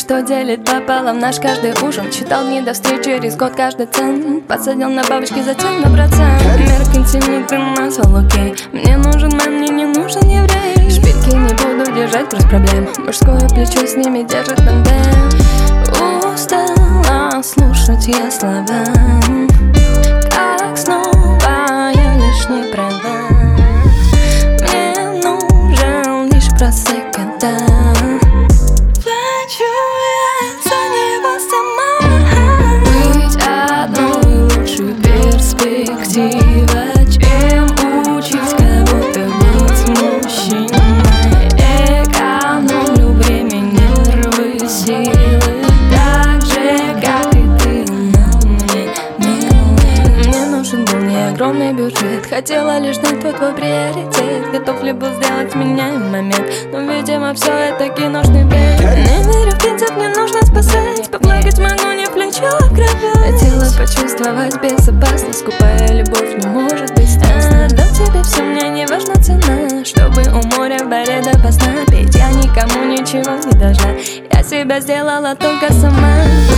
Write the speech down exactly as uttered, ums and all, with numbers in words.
что делит пополам наш каждый ужин. Читал дни до встречи, через год каждый цент. Подсадил на бабочки, затем на процент. Меркантильный ты назвал, окей. Мне нужен мэн, мне не нужен еврей. Шпильки не буду держать, груз проблем. Мужское плечо с ними держит тандем. Устала слушать я слова, как снова я лишь не права. Мне нужен лишь просека, да. Плачу я за него сама. Быть одной лучшей перспектива, чем учить кого-то быть мужчиной. Экономлю время, нервы, силы, так же, как и ты, но мне милый. Мне нужен был не огромный бюджет, хотела лишь знать твой, твой приоритет. Готов ли был сделать меня в момент, но, видимо, все это киношный бред. Не верю в птицев, мне нужно спасать. Поплакать могу не в плечо, а в кровать. Хотела почувствовать безопасность, скупая любовь не может быть страстной. Отдам тебе все, мне не важна цена, чтобы у моря в баре допоздна петь. Я никому ничего не должна, я себя сделала только сама.